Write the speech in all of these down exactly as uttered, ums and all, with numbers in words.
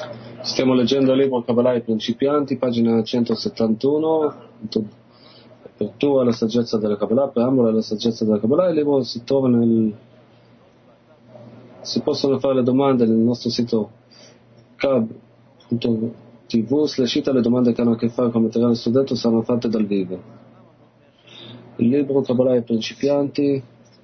Stiamo leggendo il libro Kabbalah ai principianti, pagina centosettantuno, apertura alla saggezza della Kabbalah, preambolo alla saggezza della Kabbalah. Il libro si trova nel... si possono fare le domande nel nostro sito kab punto tv slash le domande che hanno a che fare con il materiale studente saranno fatte dal vivo. Il libro Kabbalah ai principianti,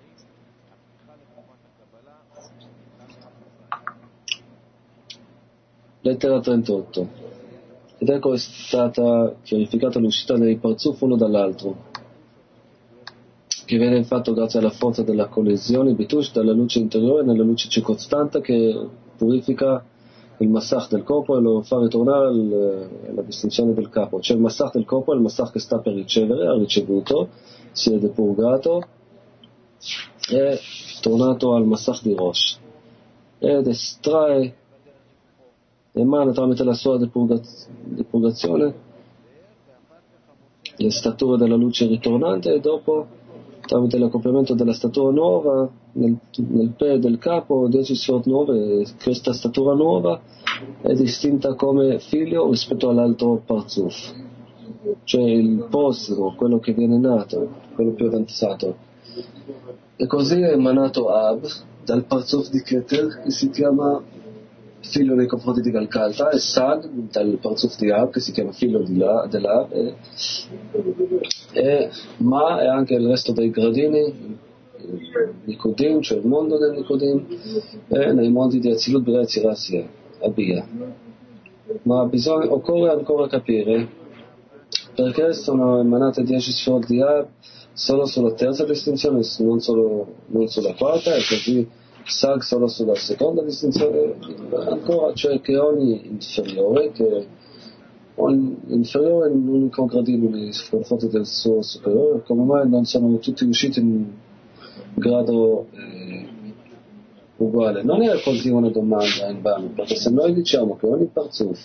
lettera trentotto. Ed ecco è stata chiarificata l'uscita dei parzuf uno dall'altro, che viene fatto grazie alla forza della collisione bitush dalla luce interiore nella luce circostante che purifica il massach del corpo e lo fa ritornare alla distinzione del capo. Cioè il massach del corpo è il massach che sta per ricevere, ha ricevuto, si è depurgato, è tornato al massach di Rosh ed estrae, emana tramite la sua depurgaz- depurgazione le stature della luce ritornante e dopo tramite l'accoppiamento della statura nuova nel, nel pe del capo dieci sfot nuove. Questa statura nuova è distinta come figlio rispetto all'altro parzuf, cioè il prossimo, quello che viene nato, quello più avanzato. E così è emanato Ab dal parzuf di Keter, che si chiama figlio nei confronti di Galkalta, e Sag dal parzuf di Ab, che si chiama figlio di La, dell'Ab, e, e Ma e anche il resto dei gradini, Nikodim, cioè il mondo del Nikodim, e nei mondi di Azilut, Bria e Tzirassia, Abia. Ma bisogna, occorre ancora capire perché sono emanate dieci sfot di Ab solo sulla terza distinzione, non, solo, non sulla quarta, e così Sag solo sulla seconda distinzione, ancora, cioè che ogni inferiore, che ogni inferiore in un unico gradino nei confronti del suo superiore, come mai non sono tutti usciti in grado eh, uguale? Non è così una domanda in vano, perché se noi diciamo che ogni parzuf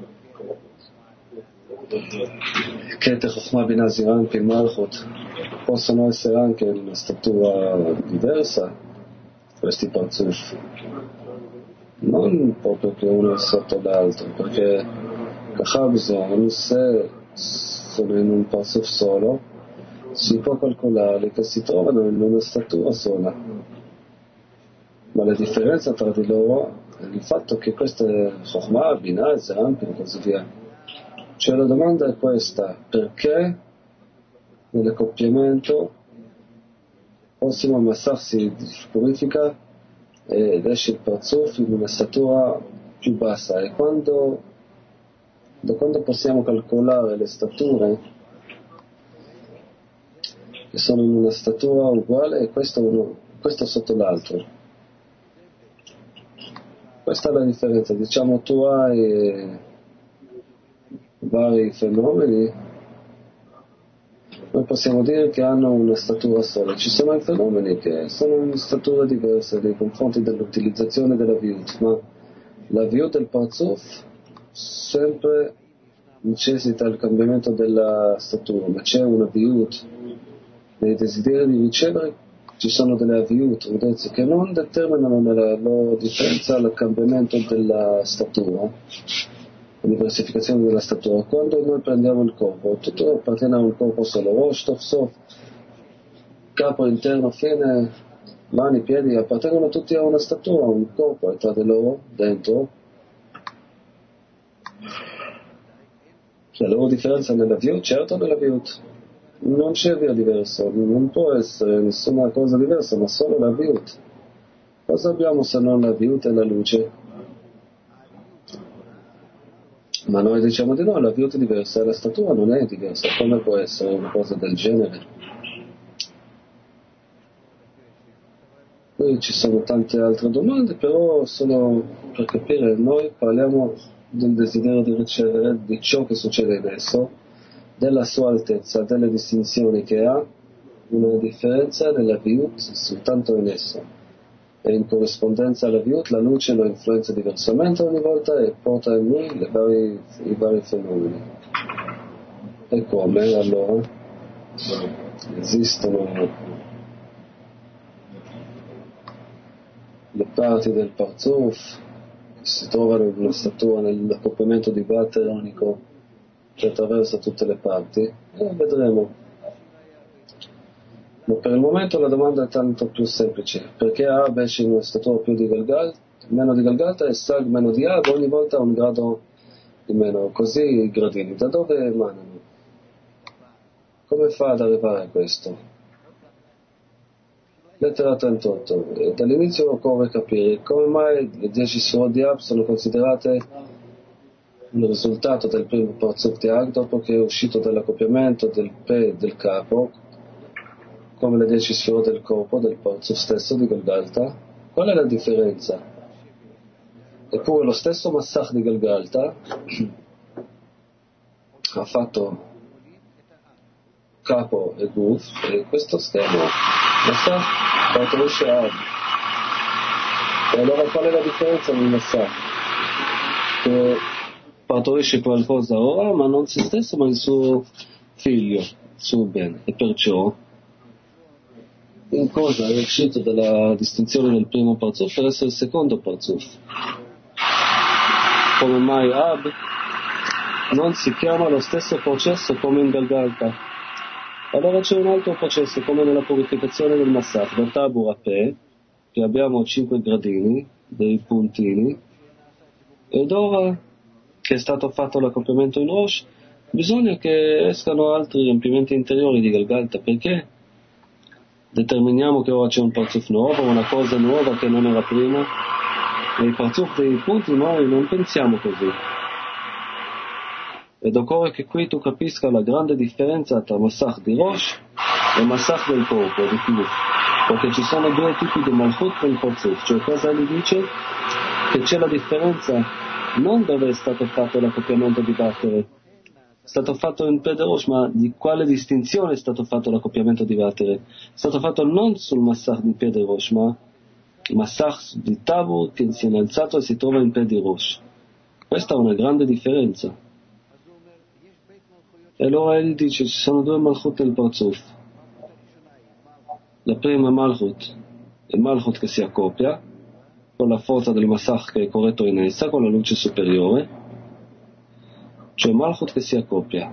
Keter, Chochma, Binah, Ziran, Pin, Malchut possono essere anche in una statura diversa, questi parzuf, non proprio che uno è sotto l'altro, perché Kachabzon, se sono in un parzuf solo, si può calcolare che si trovano in una statura sola, ma la differenza tra di loro è il fatto che queste Chochma, Binah, Ziran e così via. Cioè la domanda è questa: perché nell'accoppiamento prossimo al massach si purifica ed esce il parzuf in una statura più bassa, e quando, da quando possiamo calcolare le stature che sono in una statura uguale e questo, uno, questo sotto l'altro? Questa è la differenza. Diciamo, tu hai vari fenomeni, noi possiamo dire che hanno una statura sola. Ci sono i fenomeni che sono in statura diversa nei confronti dell'utilizzazione della viut, ma la viut del parzuf sempre necessita il cambiamento della statura, ma c'è una viut nei desideri di ricevere, ci sono delle viut che non determinano la loro differenza al cambiamento della statura, la diversificazione della statura. Quando noi prendiamo il corpo, tutto appartiene a un corpo solo, Rosh, Tov, Sof, capo, interno, fine, mani, piedi, appartengono tutti a una statura, a un corpo, e tra di loro, dentro, la loro differenza nella viut, certo nella viut, non c'è via diverso, non può essere nessuna cosa diversa, ma solo la viut. Cosa abbiamo se non la viut e la luce? Ma noi diciamo di no, la viut è diversa, la statura non è diversa. Come può essere una cosa del genere? Poi ci sono tante altre domande, però solo per capire, noi parliamo del desiderio di ricevere, di ciò che succede adesso, della sua altezza, delle distinzioni che ha, una differenza nella viut soltanto in esso. E in corrispondenza alla viut la luce lo influenza diversamente ogni volta e porta in lui le vari, i vari fenomeni. E come allora? Esistono le parti del parzuf si trovano in una statua nell'accoppiamento di Vateronico che attraversa tutte le parti, e vedremo. Ma per il momento la domanda è tanto più semplice: perché Ab esce in una statua più di Galgalta, meno di Galgalta, e Sag meno di Ab, ogni volta un grado di meno, così i gradini, da dove emanano? Come fa ad arrivare a questo? Lettera trentotto. E dall'inizio occorre capire come mai le dieci Sfirot di Ab sono considerate il risultato del primo Parzuf di Ab dopo che è uscito dall'accoppiamento del Pe e del capo, come le dieci Sfirot del corpo, del Parzuf stesso di Galgalta. Qual è la differenza? Eppure lo stesso Massach di Galgalta ha fatto capo e Guf, e questo schema Massach partorisce Ab. E allora qual è la differenza nel Massach? Che partorisce qualcosa ora, ma non se stesso, ma il suo figlio, il suo bene, e perciò in cosa è uscito dalla distinzione del primo Parzuf per essere il secondo Parzuf. Come mai Ab non si chiama lo stesso processo come in Galgalta? Allora c'è un altro processo, come nella purificazione del Massach, da Tabur a Pe, che abbiamo cinque gradini, dei puntini, ed ora che è stato fatto l'accoppiamento in Rosh, bisogna che escano altri riempimenti interiori di Galgalta, perché determiniamo che ora c'è un Parzuf nuovo, una cosa nuova che non era prima, e i Parzuf dei punti noi non pensiamo così. Ed occorre che qui tu capisca la grande differenza tra Massach di Rosh e Massach del corpo, di più, perché ci sono due tipi di Malchut nel Parzuf. Cioè cosa gli dice? Che c'è la differenza non dove è stato fatto l'accoppiamento di Vatere, è stato fatto in Pe de Rosh, ma di quale distinzione è stato fatto l'accoppiamento di Vatere? È stato fatto non sul Massach di Pe de Rosh, ma il Massach di Tabur che si è innalzato e si trova in Pe di Rosh. Questa è una grande differenza. E allora egli dice: ci sono due Malchut nel Parzuf. La prima Malchut è Malchut che si accoppia con la forza del Massach che è corretto in essa, con la luce superiore, cioè Malchut che si accoppia.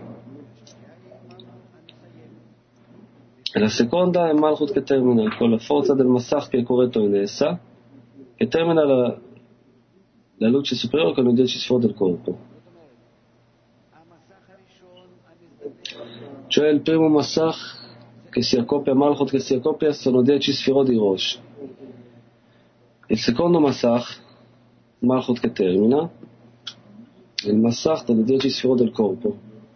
E la seconda è Malchut che termina con la forza del Massach che è corretto in essa, che termina la, la luce superiore con i dieci Sfirot del corpo. Cioè il primo Massach che si accoppia, Malchut che si accoppia, sono dieci Sfirot di Rosh. Il secondo Massach, Malchut che termina, è il Massach delle dieci Sfirot del corpo.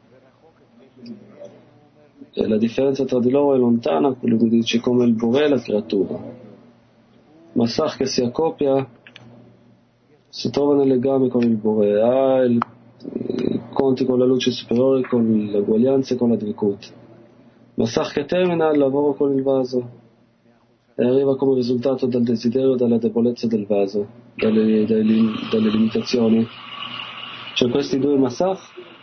E la differenza tra di loro è lontana, quello che dice come il Boré e la creatura. Massach che si accoppia si trova nel legame con il Boré, ha il conti con la luce superiore, con l'eguaglianza e con la Dvikut. Massach che termina il lavoro con il vaso e arriva come risultato dal desiderio e dalla debolezza del vaso, dalle, dalle, dalle limitazioni. Cioè questi due Massach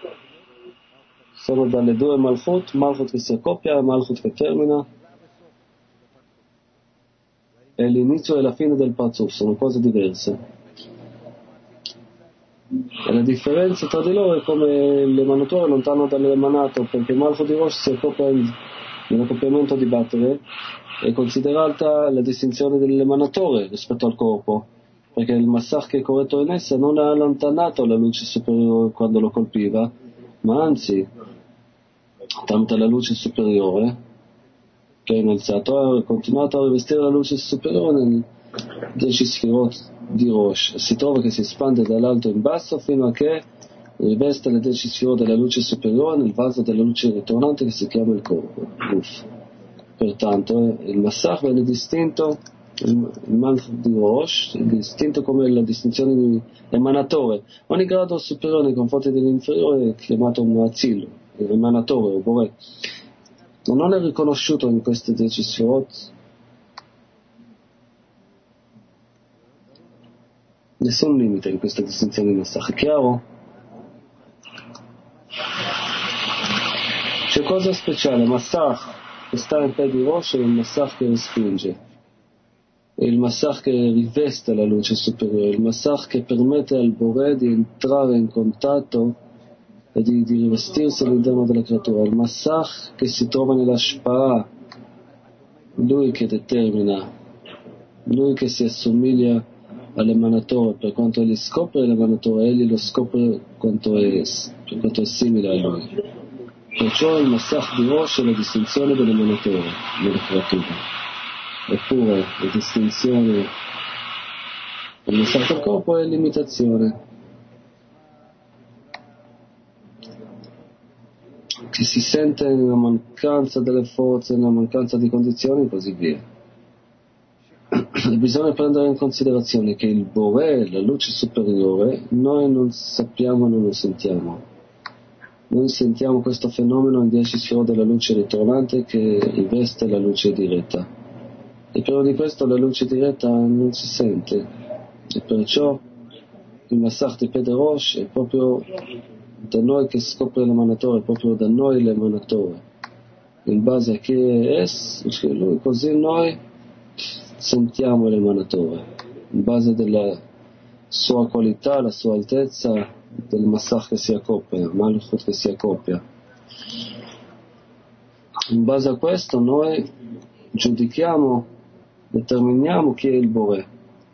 sono dalle due Malchut, Malchut che si accoppia e Malchut che termina, e l'inizio e la fine del Parzuf sono cose diverse. E la differenza tra di loro è come l'emanatore è lontano dall'emanato, perché Malchut di Rosh si accoppia nell'accoppiamento di Vatere, è considerata la distinzione dell'emanatore rispetto al corpo, perché il Massach che è corretto in essa non ha allontanato la luce superiore quando lo colpiva, ma anzi, tramite la luce superiore che è innalzato, ha continuato a rivestire la luce superiore nel dieci Sfirot di Rosh. Si trova che si espande dall'alto in basso fino a che riveste le dieci Sfirot della luce superiore nel vaso della luce ritornante che si chiama il corpo. Uff. Pertanto il Massach viene distinto, il Malchut di Rosh è distinto come la distinzione di emanatore. Ogni grado superiore nei confronti dell'inferiore è chiamato un Atzil, emanatore o Boré. Ma non è riconosciuto in queste dieci Sfirot nessun limite in questa distinzione di Massach. È chiaro? C'è cosa speciale, Massach che sta in Pe di Rosh e il Massach che respinge. il Masach che riveste la luce superiore, il Masach che permette al Boré di entrare in contatto e di, di rivestirsi all'interno della creatura, il Masach che si trova nella Shpaa, lui che determina, lui che si assomiglia all'emanatore, per quanto egli scopre l'emanatore, egli lo scopre quanto è, per quanto è simile a lui. Perciò il Masach di Rosh è la distinzione dell'emanatore nella creatura. Eppure la distinzione del Masach del corpo è l'imitazione, che si sente nella mancanza delle forze, nella mancanza di condizioni e così via. Bisogna prendere in considerazione che il Boré, la luce superiore, noi non sappiamo, non lo sentiamo. Noi sentiamo questo fenomeno in dieci sfere della luce ritornante che riveste la luce diretta. E prima di questo la luce diretta non si sente. E perciò il Masach di Pederosh è proprio da noi che scopre l'emanatore, è proprio da noi l'emanatore. In base a chi è lui, così noi sentiamo l'emanatore, in base della sua qualità, la sua altezza, del Masach che si accoppia, Malchut che si accoppia. In base a questo noi giudichiamo, determiniamo chi è il Boré.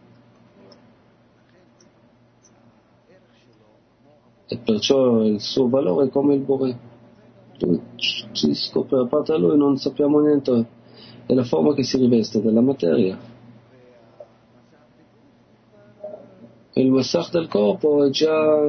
E perciò il suo valore è come il Boré. Lui si scopre, a parte da lui non sappiamo niente. È la forma che si riveste della materia. E il Masach del corpo è già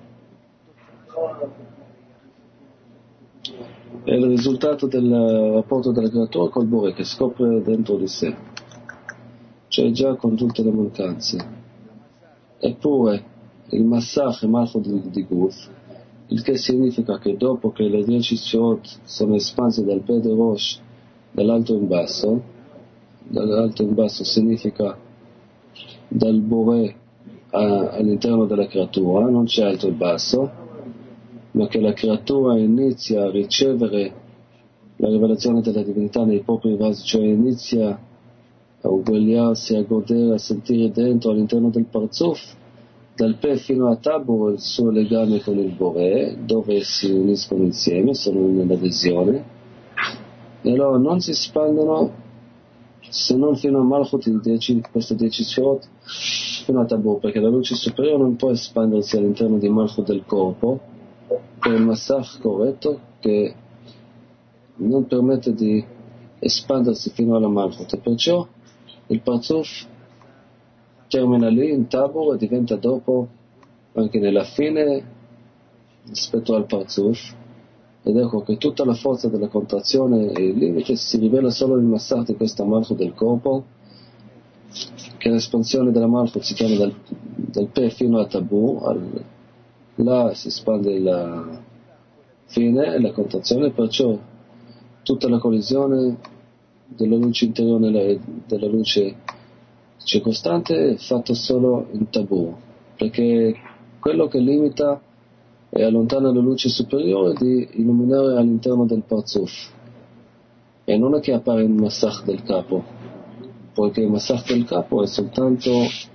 è il risultato del rapporto della creatura col Boré che scopre dentro di sé, cioè già con tutte le mancanze. Eppure il Masach è Malchut di, di Guf, il che significa che dopo che le dieci Sfiot sono espanse dal Pede Rosh dall'alto in basso, dall'alto in basso significa dal Boré a, all'interno della creatura, non c'è alto e basso, ma che la creatura inizia a ricevere la rivelazione della divinità nei propri vasi, cioè inizia a uguagliarsi, a godere, a sentire dentro all'interno del Parzuf, dal Pe fino a Tabor il suo legame con il Boré, dove si uniscono insieme, sono nell'adesione. E allora non si espandono se non fino a Malchut, questo dieci Sfiot, fino a Tabor, perché la luce superiore non può espandersi all'interno di Malchut del corpo per il Masach corretto che non permette di espandersi fino alla Malchut. E perciò il Parzuf termina lì in Tabor e diventa dopo anche nella fine rispetto al Parzuf. Ed ecco che tutta la forza della contrazione e il limite si rivela solo nel Masach di questa Malchut del corpo, che l'espansione della Malchut si chiama dal, dal Pe fino a Tabur, al, là si espande la fine e la contrazione, perciò tutta la collisione della luce interiore e della luce circostante è fatta solo in Tabur, perché quello che limita e allontana la luce superiore di illuminare all'interno del Parzuf, e non è che appare il Masach del capo, poiché il Masach del capo è soltanto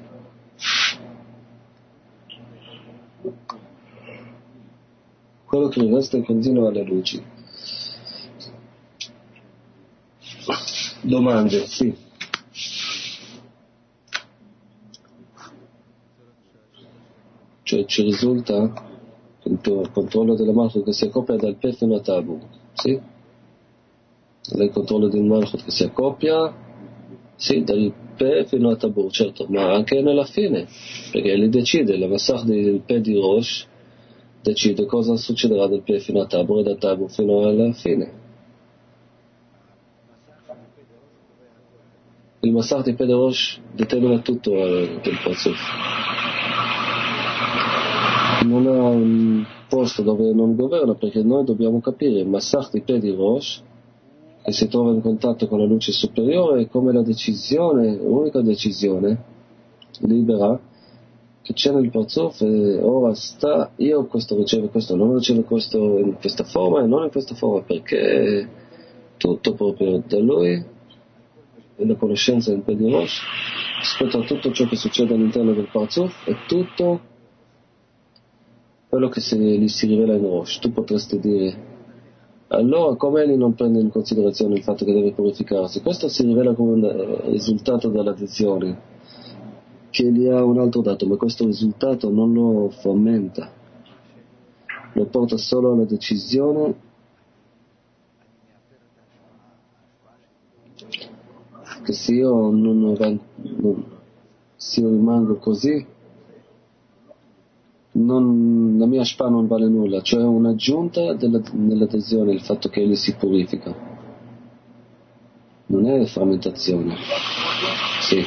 quello che resta in continuo alle luci. Domande? Sì. Cioè ci risulta il controllo della Malchut che si accoppia dal Pe fino a Tabur, sì? Il controllo di un Malchut che si accoppia, sì, dal Pe fino a Tabur, certo, ma anche nella fine, perché lui decide, la Masach del Pe di Rosh decide cosa succederà dal Pe fino a Tabur e da Tabur fino alla fine. Il Masach di Pe di Rosh determina tutto eh, del Parzuf. Non ha un posto dove non governa, perché noi dobbiamo capire il Masach di Pe di Rosh che si trova in contatto con la luce superiore è come la decisione, l'unica decisione libera che c'è nel Parzuf, e ora sta, io questo ricevo questo, non ricevo questo in questa forma e non in questa forma, perché tutto proprio da lui e la conoscenza del Pe di Rosh rispetto a tutto ciò che succede all'interno del Parzuf è tutto quello che si, gli si rivela in Rosh. Tu potresti dire, allora come egli non prende in considerazione il fatto che deve purificarsi? Questo si rivela come un eh, risultato dell'addizione, che gli ha un altro dato, ma questo risultato non lo fomenta, lo porta solo alla decisione che se io non, non se io rimango così, non, la mia spa non vale nulla, cioè un'aggiunta della, nell'adesione il fatto che egli si purifica, non è frammentazione. Sì.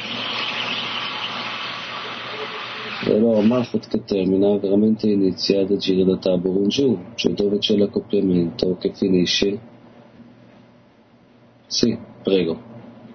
E allora Malchut che termina veramente inizia ad agire da Tabor in giù, cioè dove c'è l'accoppiamento che finisce. Sì, prego.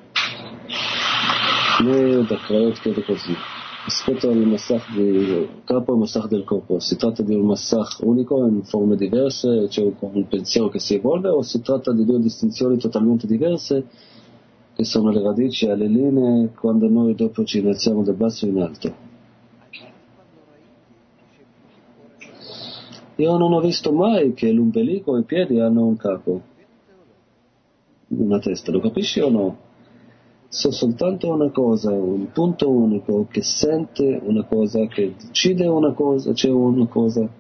Noi da Crayot chiede così. Rispetto al massach di capo e massach del corpo, si tratta di un massach unico in forme diverse, c'è un, un pensiero che si evolve, o si tratta di due distinzioni totalmente diverse che sono le radici e le linee quando noi dopo ci innalziamo da basso in alto? Io non ho visto mai che l'ombelico e i piedi hanno un capo, una testa, lo capisci o no? So soltanto una cosa, un punto unico che sente una cosa, che decide una cosa, c'è una cosa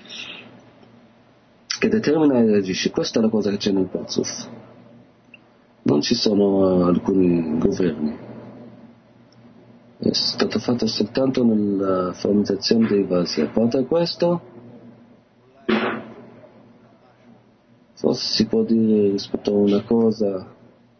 che determina e reagisce. Questa è la cosa che c'è nel Parzuf. Non ci sono alcuni governi, è stato fatto soltanto nella frammentazione dei vasi. A parte questo, forse si può dire rispetto a una cosa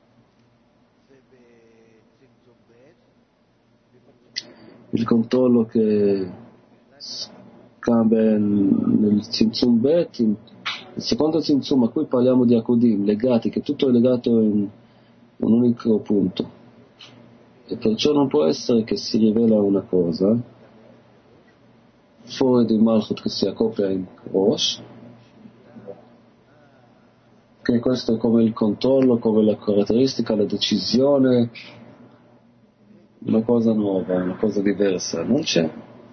il controllo che cambia nel Tzimtzum Bet, il secondo Tzimtzum a cui parliamo di Akudim, legati, che tutto è legato in un unico punto, e perciò non può essere che si rivela una cosa fuori di Malchut che si accoppia in Rosh, che questo è come il controllo, come la caratteristica, la decisione, una cosa nuova, una cosa diversa, non c'è.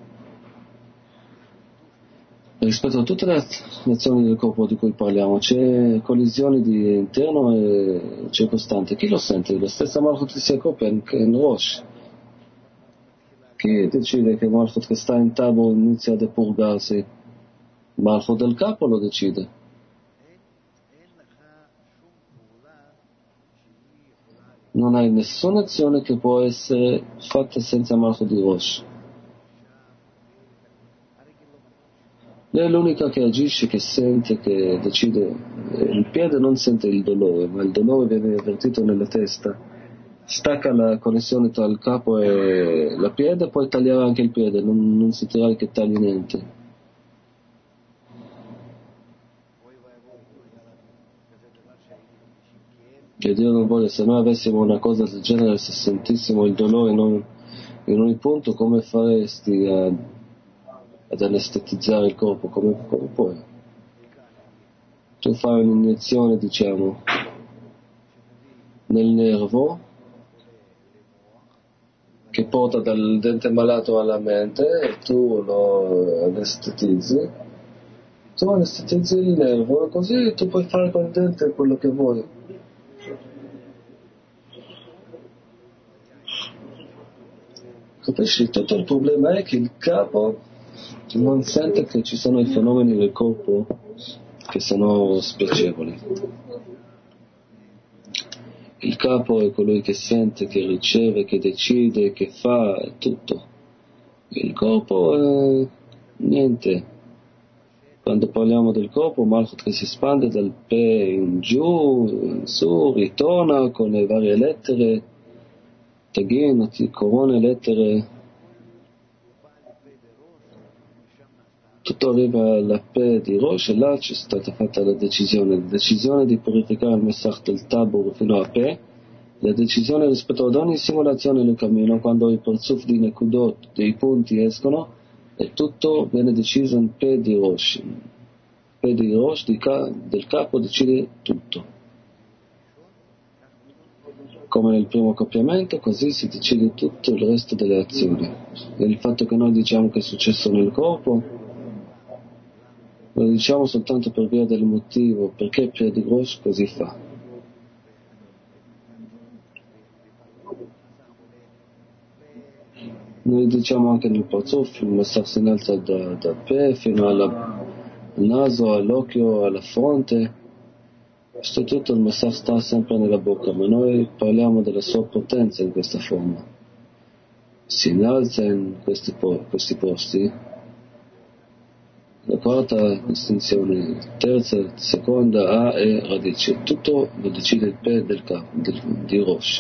Rispetto a tutte le azioni del corpo di cui parliamo, c'è collisione di interno e circostante. Chi lo sente? La stessa Malchut che si accoppia in, in Rosh. Chi decide che Malchut che sta in Tabor inizia a depurgarsi? Malchut del capo lo decide. Non hai nessuna azione che può essere fatta senza Malchut di Rosh. Lei è l'unica che agisce, che sente, che decide. Il piede non sente il dolore, ma il dolore viene avvertito nella testa. Stacca la connessione tra il capo e la piede, puoi tagliare anche il piede, non, non sentirai che tagli niente. Che Dio non voglia, se noi avessimo una cosa del genere, se sentissimo il dolore non, in ogni punto, come faresti a, ad anestetizzare il corpo? Come, come puoi? Tu fai un'iniezione, diciamo, nel nervo che porta dal dente malato alla mente e tu lo anestetizzi, tu anestetizzi il nervo e così tu puoi fare con il dente quello che vuoi. Capisci? Tutto il problema è che il capo non sente che ci sono i fenomeni del corpo che sono spiacevoli. Il capo è colui che sente, che riceve, che decide, che fa, è tutto. Il corpo è niente. Quando parliamo del corpo, Malchut che si espande dal Pe in giù, in su, ritorna con le varie lettere, Tagin, corone, lettere, tutto arriva alla Pe di Rosh e là c'è stata fatta la decisione, la decisione di purificare il Messach del Tabor fino a Pe, la decisione rispetto ad ogni simulazione nel cammino, quando i Parzuf di Nekudot, dei punti escono, e tutto viene deciso in Pe di Rosh. Pe di Rosh di ca- del capo decide tutto. come nel primo accoppiamento, così si decide tutto il resto delle azioni. E il fatto che noi diciamo che è successo nel corpo, lo diciamo soltanto per via del motivo, perché Pierre de Grosch così fa. Noi diciamo anche nel Parzuf, il Massach si innalza da, da Pe fino alla, al naso, all'occhio, alla fronte. Questo tutto il Massach sta sempre nella bocca, ma noi parliamo della sua potenza in questa forma. Si innalza in questi, po- questi posti. La quarta distinzione, terza, seconda, A e radice. Tutto lo decide il Pe del capo, del, di Rosh.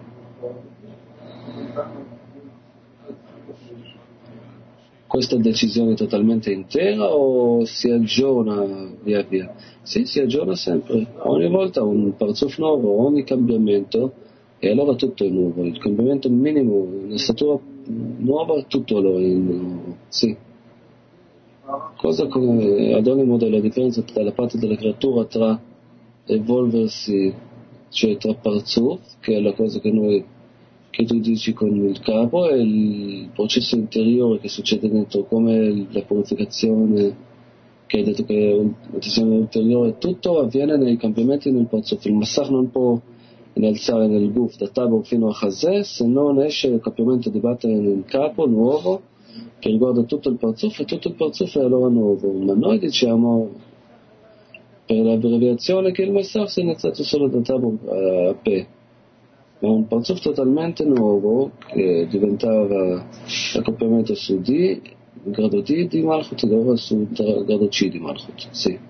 Questa decisione è totalmente intera o si aggiorna via via? Sì, si aggiorna sempre. Ogni volta un parzuf nuovo, ogni cambiamento, e allora tutto è nuovo. Il cambiamento minimo, una statura nuova, tutto allora è nuovo. Sì. Cosa come, ad ogni modo, la differenza dalla parte della creatura tra evolversi, cioè tra parzuf, che è la cosa che noi che tu dici con il capo, e il processo interiore che succede dentro, come la purificazione, che hai detto che è una decisione ulteriore, tutto avviene nei cambiamenti nel parzuf. Il Massach non può innalzare nel guf da Tabor fino a Chazè se non esce il cambiamento di battere nel capo nuovo che riguarda tutto il parzuf, e tutto il parzuf è allora nuovo. Ma noi diciamo per l'abbreviazione che il Massach si è innalzato solo da Tabor a Pe. È un parzuf totalmente nuovo che diventava accoppiamento su D, grado D di Malchut, e ora su grado C di Malchut. Sì.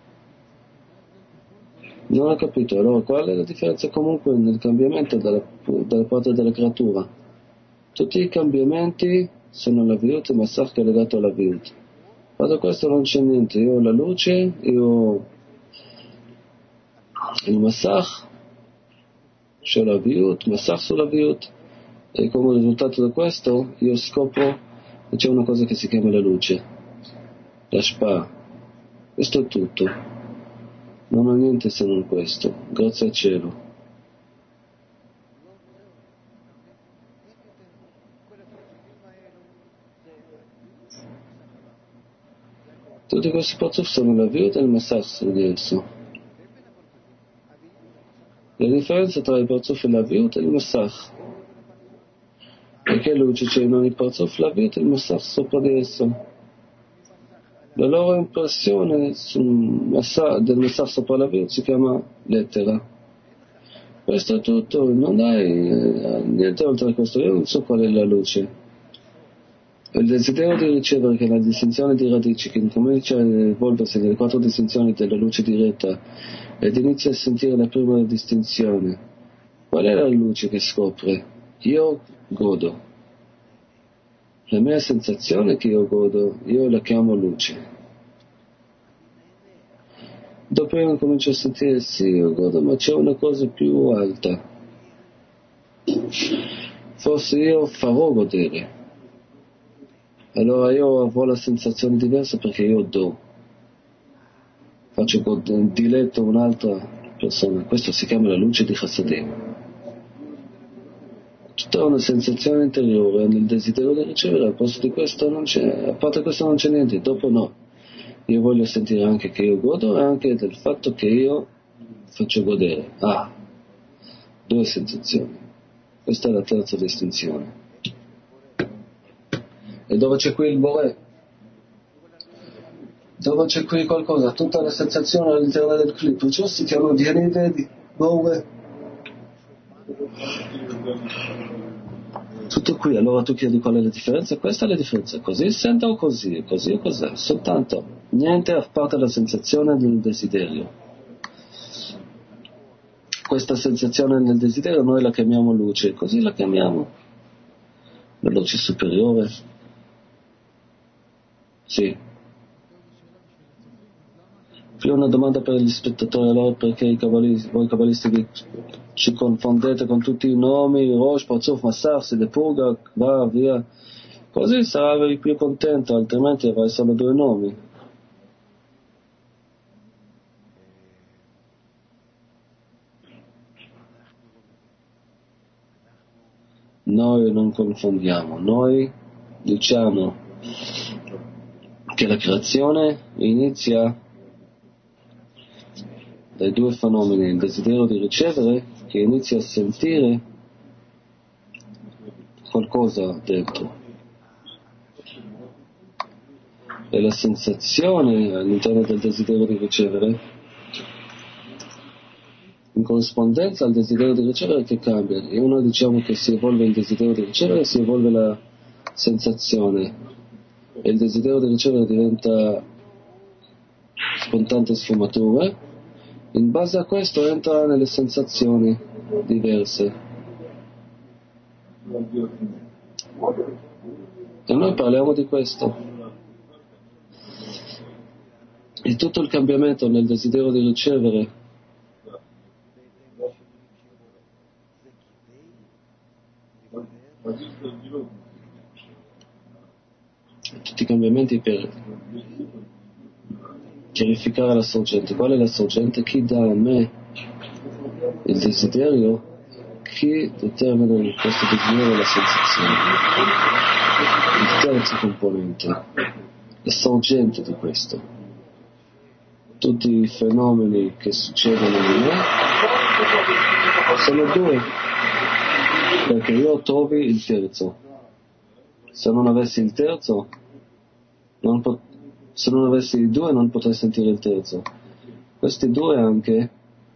Non ho capito, allora qual è la differenza comunque nel cambiamento dalla, dalla parte della creatura? Tutti i cambiamenti sono la Viut, il Massach che è legato alla Viut. Quando questo non c'è niente, io ho la luce, io ho il Massach, c'è la Viut, Massach sulla Viut, e come risultato da questo io scopro che c'è una cosa che si chiama la luce, la Shpa. Questo è tutto, non ho niente se non questo, grazie al cielo. Tutti questi parzuf sono la Viut e il Massach su di esso. La differenza tra il parzuf e la Viut e il Massach, perché luce c'è in ogni parzuf, la Viut e il Massach sopra di esso. La loro impressione sul Massach, del Massach sopra la Viut si chiama lettera. Questo è tutto, non hai eh, niente oltre a questo. Io non so qual è la luce. Il desiderio di ricevere, che è la distinzione di radici, che incomincia a evolversi nelle quattro distinzioni della luce diretta ed inizia a sentire la prima distinzione. Qual è la luce che scopre? Io godo. La mia sensazione che io godo, io la chiamo luce. Dopo io comincio a sentire, sì, io godo, ma c'è una cosa più alta. Forse io farò godere. Allora io avrò la sensazione diversa perché io do. Faccio god- diletto un'altra persona. Questo si chiama la luce di Chassadim. Tutta una sensazione interiore nel desiderio di ricevere. Al posto di questo non c'è, a parte questo non c'è niente. Dopo no. Io voglio sentire anche che io godo e anche del fatto che io faccio godere. Ah, due sensazioni. Questa è la terza distinzione. E dove c'è qui il Boré? Dove c'è qui qualcosa? Tutta la sensazione all'interno del clip. Perciò si chiamano Diani Vedi, Boré. Tutto qui. Allora tu chiedi qual è la differenza? Questa è la differenza. Così sento o così? Così o cos'è? Soltanto. Niente a parte la sensazione del desiderio. Questa sensazione nel desiderio noi la chiamiamo luce. Così la chiamiamo. La luce superiore. Sì. Qui una domanda per gli spettatori, allora, perché i cabalisti, voi cabalisti vi ci confondete con tutti i nomi, Rosh, Parzuf, Massach, si depuga, va via, così sarai più contento, altrimenti avrai solo due nomi. noi non confondiamo, noi diciamo che la creazione inizia dai due fenomeni, il desiderio di ricevere, che inizia a sentire qualcosa dentro, e la sensazione all'interno del desiderio di ricevere, in corrispondenza al desiderio di ricevere, che cambia. E uno diciamo che si evolve il desiderio di ricevere, si evolve la sensazione, e il desiderio di ricevere diventa con tante sfumature. In base a questo entra nelle sensazioni diverse. E noi parliamo di questo. E tutto il cambiamento nel desiderio di ricevere tutti i cambiamenti per chiarificare la sorgente. Qual è la sorgente? Chi dà a me il desiderio, chi determina in questo desiderio la sensazione. Il terzo componente, la sorgente di questo. Tutti i fenomeni che succedono in me sono due, perché io trovi il terzo. Se non avessi il terzo, non pot- se non avessi i due non potrei sentire il terzo. Questi due anche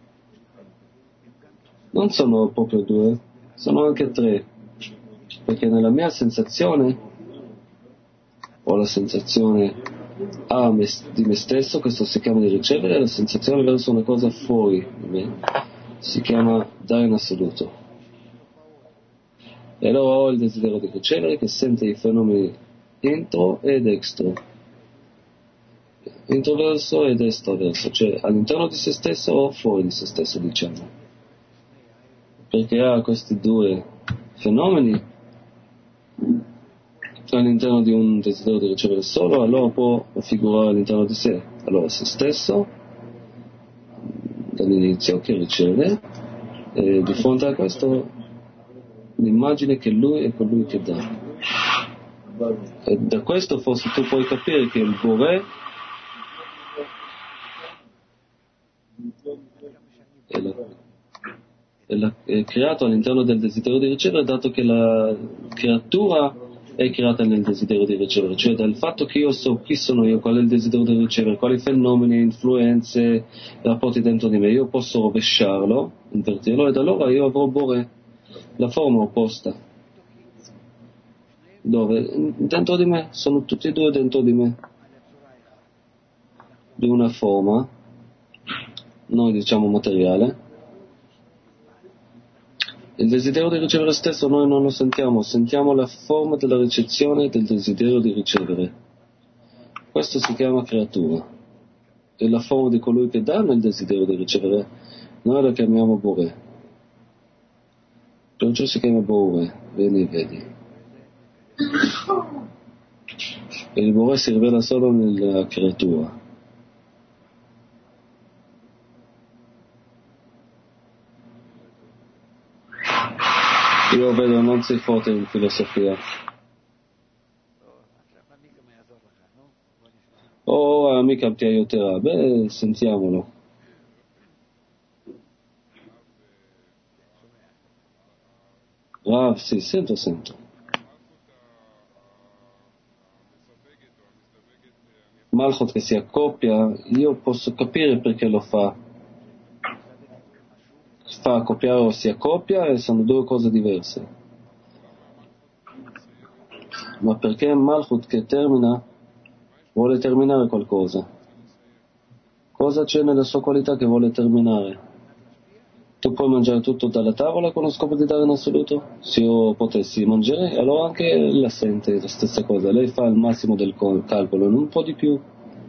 non sono proprio due, sono anche tre, perché nella mia sensazione ho la sensazione a me, di me stesso, questo si chiama di ricevere, la sensazione verso una cosa fuori di me si chiama dare in assoluto. E allora ho il desiderio di ricevere, che sente i fenomeni intro ed extro, introverso ed estroverso, cioè all'interno di se stesso o fuori di se stesso, diciamo, perché ha questi due fenomeni all'interno di un desiderio di ricevere solo, allora può figurare all'interno di sé, allora se stesso dall'inizio che riceve, e di fronte a questo l'immagine che lui è colui che dà. E da questo forse tu puoi capire che il Boré è, la, è, la, è creato all'interno del desiderio di ricevere, dato che la creatura è creata nel desiderio di ricevere, cioè dal fatto che io so chi sono io, qual è il desiderio di ricevere, quali fenomeni, influenze, rapporti dentro di me, io posso rovesciarlo, invertirlo, ed allora io avrò Boré, la forma opposta, dove dentro di me sono tutti e due dentro di me, di una forma, noi diciamo materiale. Il desiderio di ricevere stesso noi non lo sentiamo, sentiamo la forma della ricezione del desiderio di ricevere. Questo si chiama creatura, e la forma di colui che dà il desiderio di ricevere noi la chiamiamo Boré. Perciò si chiama Boré, vedi, vedi. E il Boré si rivela solo nella creatura. Io vedo non sei forte in filosofia. Oh, mica ti aiuterà. Beh, sentiamolo. Ah, sì, sento, sento. Malchut che si accoppia, io posso capire perché lo fa. Fa accoppiare o si accoppia, e sono due cose diverse. Ma perché Malchut che termina vuole terminare qualcosa? Cosa c'è nella sua qualità che vuole terminare? Tu puoi mangiare tutto dalla tavola con lo scopo di dare in assoluto? Se io potessi mangiare, allora anche la sente la stessa cosa. Lei fa il massimo del calcolo, non un po' di più.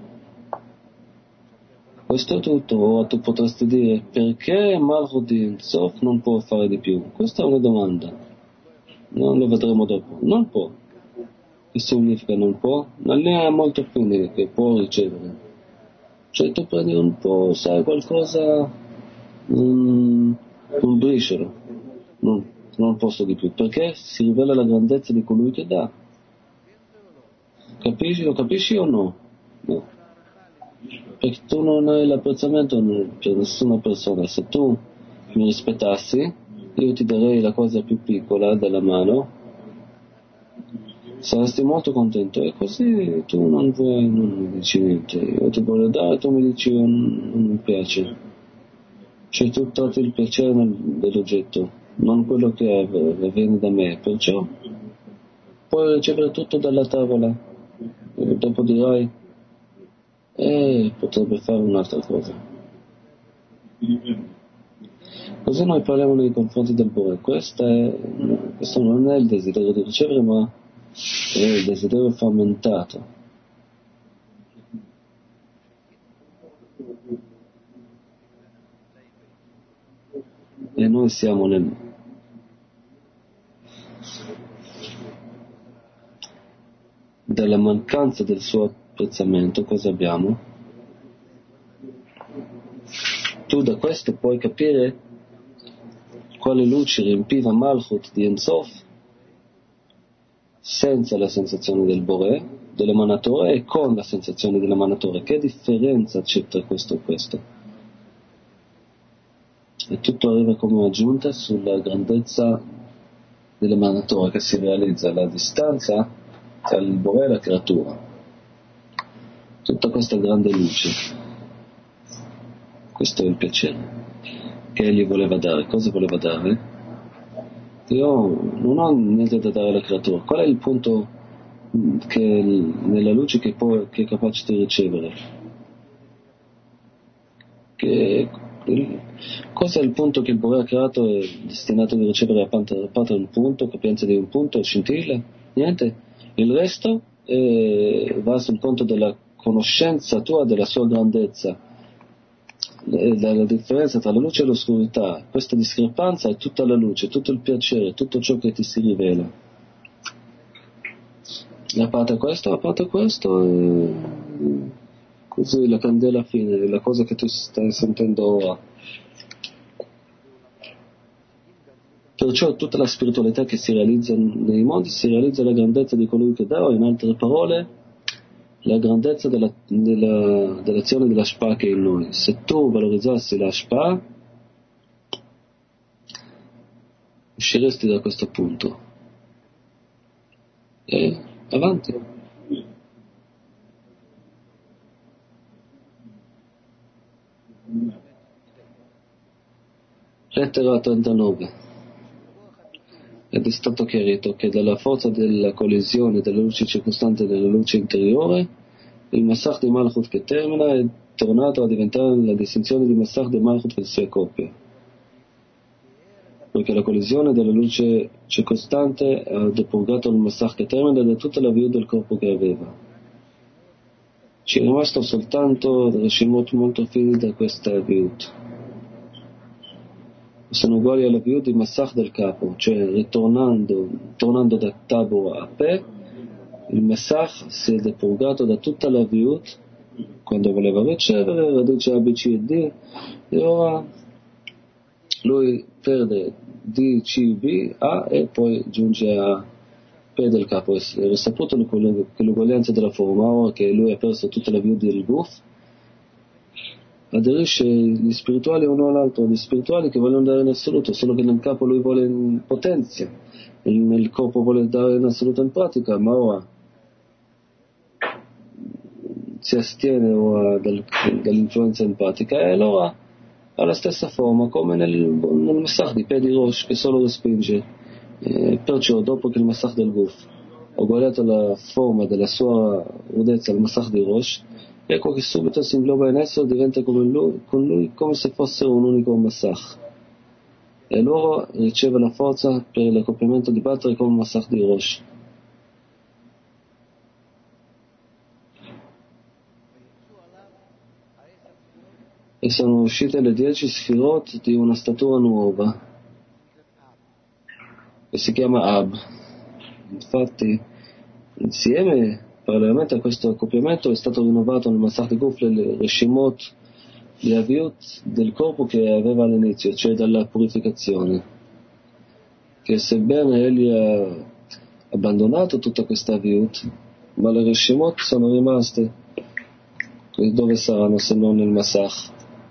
Questo è tutto. Ora tu potresti dire, perché Malchut di Ein Sof non può fare di più? Questa è una domanda. Non lo vedremo dopo. Non può. Che significa non può? Non ne ha molto più che può ricevere. Cioè tu prendi un po', sai, qualcosa, un, un briciolo, no? non posso di più, perché si rivela la grandezza di colui che dà. Capisci? Lo capisci o no? No. Perché tu non hai l'apprezzamento per nessuna persona. Se tu mi rispettassi, io ti darei la cosa più piccola della mano, saresti molto contento, e così tu non vuoi, non mi dici niente. Io ti voglio dare, tu mi dici non, non mi piace. Cioè tu tratti il piacere dell'oggetto, non quello che viene da me, perciò puoi ricevere tutto dalla tavola e dopo dirai eh, potrebbe fare un'altra cosa. Così noi parliamo nei confronti del Bore. Questo, è, questo non è il desiderio di ricevere, ma è il desiderio frammentato. E noi siamo nel della mancanza del suo apprezzamento. Cosa abbiamo? Tu da questo puoi capire quale luce riempiva Malchut di Ein Sof senza la sensazione del Boré, dell'emanatore, e con la sensazione dell'emanatore. Che differenza c'è tra questo e questo? E tutto arriva come aggiunta sulla grandezza dell'emanatore che si realizza alla distanza tra il Boré e la creatura. Tutta questa grande luce, questo è il piacere che egli voleva dare. Cosa voleva dare? Io non ho niente da dare alla creatura. Qual è il punto che nella luce che, può, che è capace di ricevere? Che, il, cosa è il punto che il Boré ha creato e destinato di ricevere a parte, a parte un punto, capienza di un punto, scintilla? Niente. Il resto eh, va sul conto della conoscenza tua della sua grandezza. La, la differenza tra la luce e l'oscurità, questa discrepanza è tutta la luce, tutto il piacere, tutto ciò che ti si rivela. A parte questo, a parte questo, eh, così la candela fine, la cosa che tu stai sentendo ora. Perciò tutta la spiritualità che si realizza nei mondi si realizza la grandezza di colui che dà, o in altre parole la grandezza della, della, dell'azione della Shpa che è in noi. Se tu valorizzassi la Shpa, usciresti da questo punto e avanti. Lettera trentanove. Ed è stato chiarito che dalla forza della collisione della luce circostante e della luce interiore, il Masach di Malchut che termina è tornato a diventare la distinzione di Masach di Malchut per sia coppia. Perché la collisione della luce circostante ha depurato il Masach che termina da tutta la via del corpo che aveva. Ci è rimasto soltanto Reshimot molto fini da questa viut. Sono uguali alla viut di Masach del capo, cioè ritornando tornando da Tabor a Pe, il Masach si è depurato da tutta la viut quando voleva ricevere, radice A, B, C e D, e ora lui perde D, C, B, A e poi giunge a P del capo. Era saputo che l'uguaglianza della forma, ora che lui ha perso tutta la viut del Guf, aderisce gli spirituali uno all'altro, gli spirituali che vogliono dare in assoluto, solo che nel capo lui vuole in potenzia, nel corpo vuole dare in assoluto in pratica, ma ora si astiene ora dal, dall'influenza in pratica, e allora ha la stessa forma come nel, nel Masach di Pe di Rosh che solo lo spinge. E perciò dopo che il Masach del Guf ha uguagliato la forma della sua rudezza al Masach di Rosh, ecco che subito si ingloba in esso, diventa come lui, con lui come se fosse un unico Masach, e allora riceve la forza per l'accoppiamento di battere come Masach di Rosh. E sono uscite le dieci sfirot di una statura nuova che si chiama Ab. Infatti insieme, parallelamente a questo accoppiamento, è stato rinnovato nel Masach di Guf il Reshimot di Aviut del corpo che aveva all'inizio, cioè dalla purificazione. che sebbene egli ha abbandonato tutta questa Aviut, ma le Reshimot sono rimaste. E dove saranno se non nel Masach?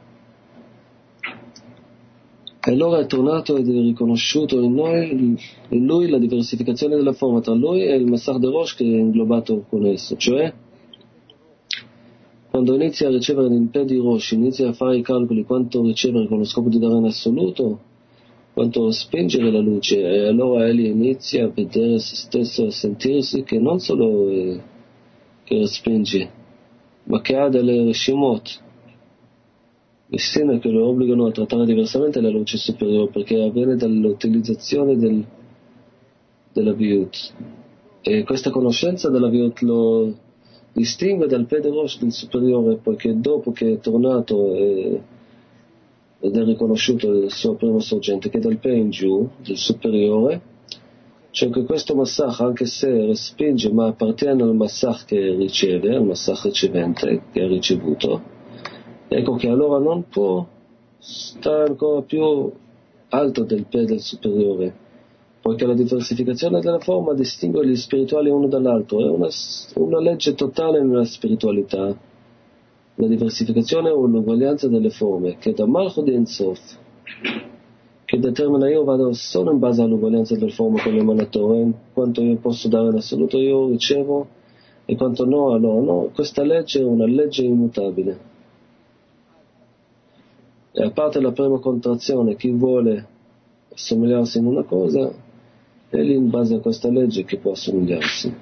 E allora è tornato ed è riconosciuto in noi, in lui, la diversificazione della forma tra lui e il Masach de Rosh che è inglobato con esso, cioè quando inizia a ricevere l'impe di Rosh, inizia a fare i calcoli quanto ricevere con lo scopo di dare in assoluto, quanto spingere la luce, e allora egli inizia a vedere se stesso, a sentirsi che non solo eh, che spinge, ma che ha delle Reshimot destine che lo obbligano a trattare diversamente la luce superiore, perché avviene dall'utilizzazione del, della Viut. E questa conoscenza della Viut lo distingue dal Pede Rosh del superiore, poiché dopo che è tornato e, ed è riconosciuto il suo primo sorgente, che dal Pe in giù, del superiore, cioè che questo Massach, anche se respinge, ma appartiene al Massach che riceve, al Massach ricevente, che ha ricevuto, ecco che allora non può stare ancora più alto del Pe del superiore, poiché la diversificazione della forma distingue gli spirituali uno dall'altro, è una, una legge totale nella spiritualità. La diversificazione o l'uguaglianza delle forme, che da Malchut di Ein Sof, che determina io vado solo in base all'uguaglianza delle forme con l'emanatore, quanto io posso dare in assoluto io ricevo e quanto no, allora no. Questa legge è una legge immutabile. E a parte la prima contrazione, chi vuole assomigliarsi in una cosa, è lì in base a questa legge che può assomigliarsi.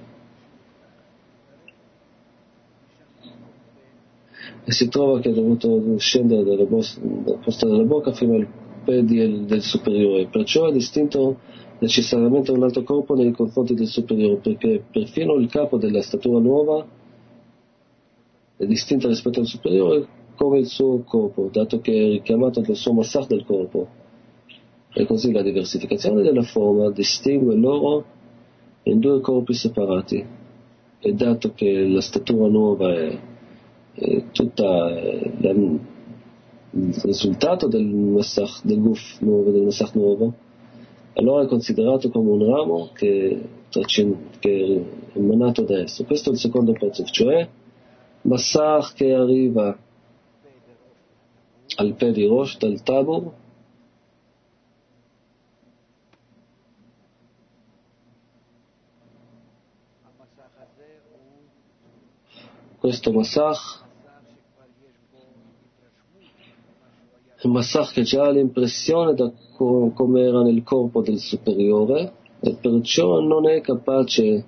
E si trova che è dovuto scendere dalla, bos- dalla posta della bocca fino al piede del superiore, perciò è distinto necessariamente un altro corpo nei confronti del superiore, perché perfino il capo della statura nuova è distinto rispetto al superiore come il suo corpo, dato che è richiamato dal suo massach del corpo. E così la diversificazione della forma distingue loro in due corpi separati, e dato che la statura nuova è, è tutta è la, il risultato del massach, del guf nuovo, del massach nuovo, allora è considerato come un ramo che, che è emanato da esso. Questo è il secondo pezzo, cioè massach che arriva al Pe di Rosh del Tabor, questo massach è un massach che già ha l'impressione da co- come era nel corpo del superiore, e perciò non è capace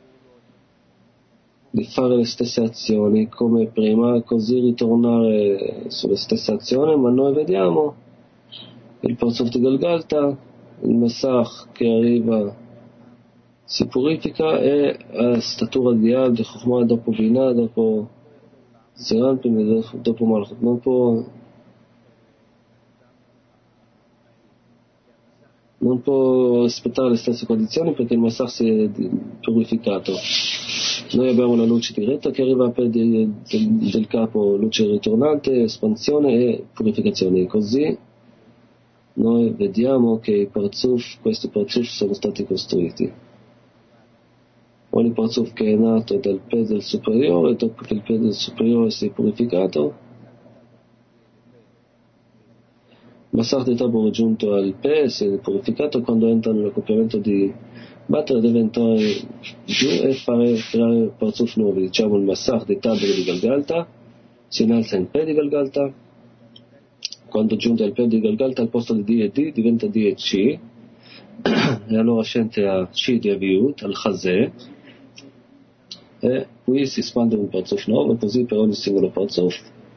di fare le stesse azioni come prima, così ritornare sulle stesse azioni. Ma noi vediamo il Parzuf di Galgalta, il massach che arriva si purifica e a statura di Al, di Chokhmah, dopo Binah, dopo Zerampim, dopo Malchut. Non può non può rispettare le stesse condizioni, perché il massach si è purificato. Noi abbiamo la luce diretta che arriva per del, del, del capo, luce ritornante, espansione e purificazione. Così noi vediamo che i parzuf, questi parzuf sono stati costruiti. Ogni parzuf che è nato dal Pe del superiore, dopo che il Pe del superiore si è purificato, Massach di Tabor è giunto al Pe, si è purificato, quando entra nell'accoppiamento di battere deve entrare giù e fare creare parzuf nuovi. Diciamo il Massach di Tabor di Galgalta si innalza in Pe di Galgalta, quando giunge al Pe di Galgalta al posto di D e D diventa D e C, e allora scende a C di Aviut, al Chazè, e qui si espande un parzuf nuovo, così per ogni singolo parzuf.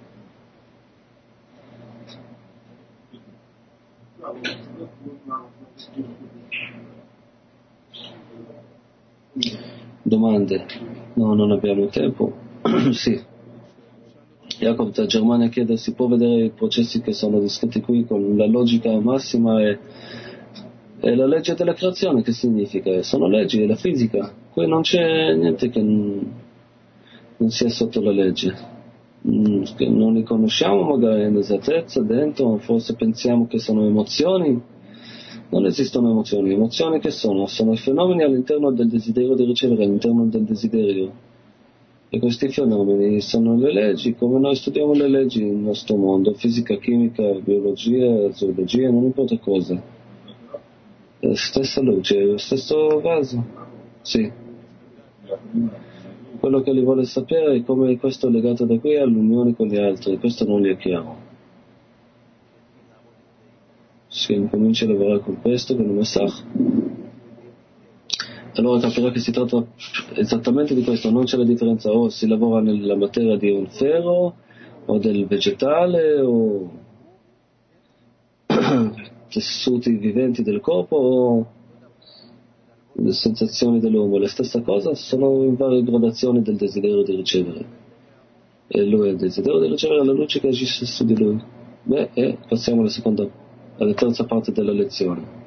Domande? No, non abbiamo tempo. Sì. Jacob da Germania chiede: si può vedere i processi che sono descritti qui con la logica massima e, e la legge della creazione? Che significa? Sono leggi della fisica. Qui non c'è niente che non, non sia sotto la legge, che non li conosciamo magari in esattezza dentro, forse pensiamo che sono emozioni, Non esistono emozioni. Emozioni che sono? Sono i fenomeni all'interno del desiderio di ricevere, all'interno del desiderio. E questi fenomeni sono le leggi, come noi studiamo le leggi nel nostro mondo, fisica, chimica, biologia, zoologia, non importa cosa. La stessa luce, lo stesso vaso. Sì. Quello che li vuole sapere è come questo è legato da qui all'unione con gli altri, questo non gli è chiaro. Si comincia a lavorare con questo, con il Masach, allora capirà che si tratta esattamente di questo, non c'è la differenza o si lavora nella materia di un ferro o del vegetale o tessuti viventi del corpo o le sensazioni dell'uomo, la stessa cosa, sono in varie gradazioni del desiderio di ricevere, e lui ha il desiderio di ricevere la luce che agisce su di lui. Beh, e passiamo alla seconda, alla terza parte della lezione.